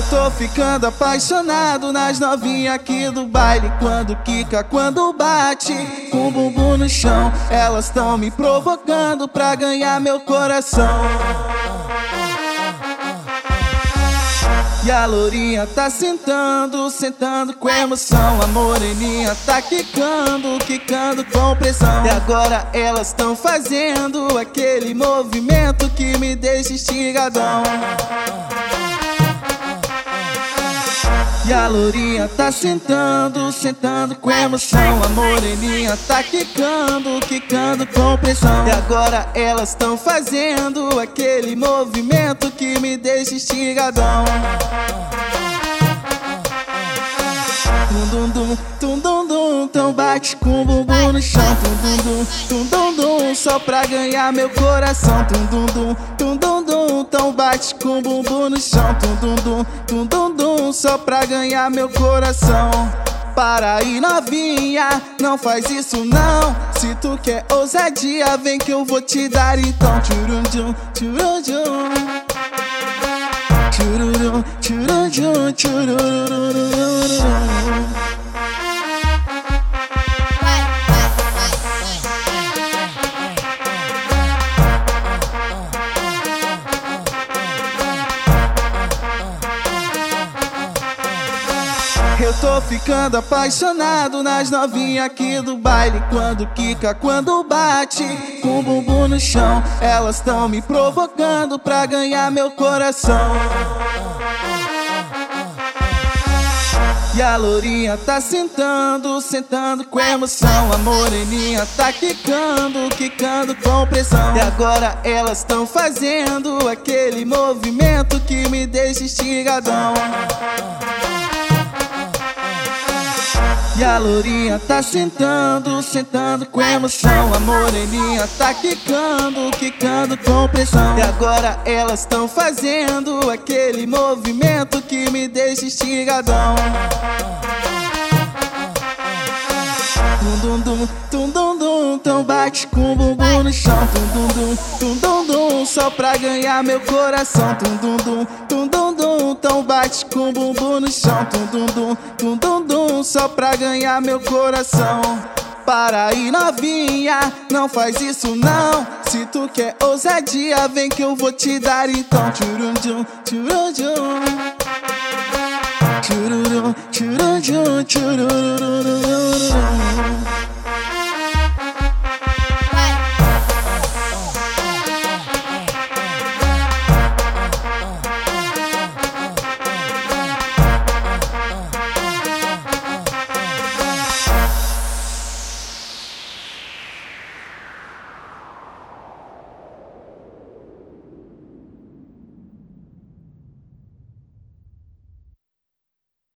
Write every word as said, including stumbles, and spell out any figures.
tô ficando apaixonado nas novinhas aqui do baile. Quando quica, quando bate com o bumbum no chão, elas tão me provocando pra ganhar meu coração. E a lourinha tá sentando, sentando com emoção. A moreninha tá quicando, quicando com pressão. E agora elas tão fazendo aquele movimento que me deixa estigadão. E a lourinha tá sentando, sentando com emoção. A moreninha tá quicando, quicando com pressão. E agora elas tão fazendo aquele movimento que me deixa estigadão. Tum dum dum, tum dum dum, então bate com o bumbum no chão. Tum dum dum, tum dum dum, só pra ganhar meu coração. Tum dum dum, tum dum dum, então bate com o bumbum no chão. Tum dum dum, tum dum dum, só pra ganhar meu coração. Para aí novinha, não faz isso não. Se tu quer ousadia, vem que eu vou te dar então. Tchurum tchurum tchurum, tchurum tchurum tchurum. Eu tô ficando apaixonado nas novinhas aqui do baile. Quando quica, quando bate com o bumbum no chão, elas tão me provocando pra ganhar meu coração. E a lourinha tá sentando, sentando com emoção. A moreninha tá quicando, quicando com pressão. E agora elas tão fazendo aquele movimento que me deixa estigadão. E a lourinha tá sentando, sentando com emoção. A moreninha tá quicando, quicando com pressão. E agora elas tão fazendo aquele movimento que me deixa estigadão. Tum dum dum, tum dum dum, então bate com o bumbum no chão. Tum dum dum, tum dum dum, só pra ganhar meu coração. Tum dum dum, tum dum dum, então bate com o bumbum no chão. Tum dum dum, tum dum dum, só pra ganhar meu coração. Para aí novinha, não faz isso não. Se tu quer ousadia, vem que eu vou te dar então. Tchurum tchum, tchurum tchum, tchurum tchurum tchurum.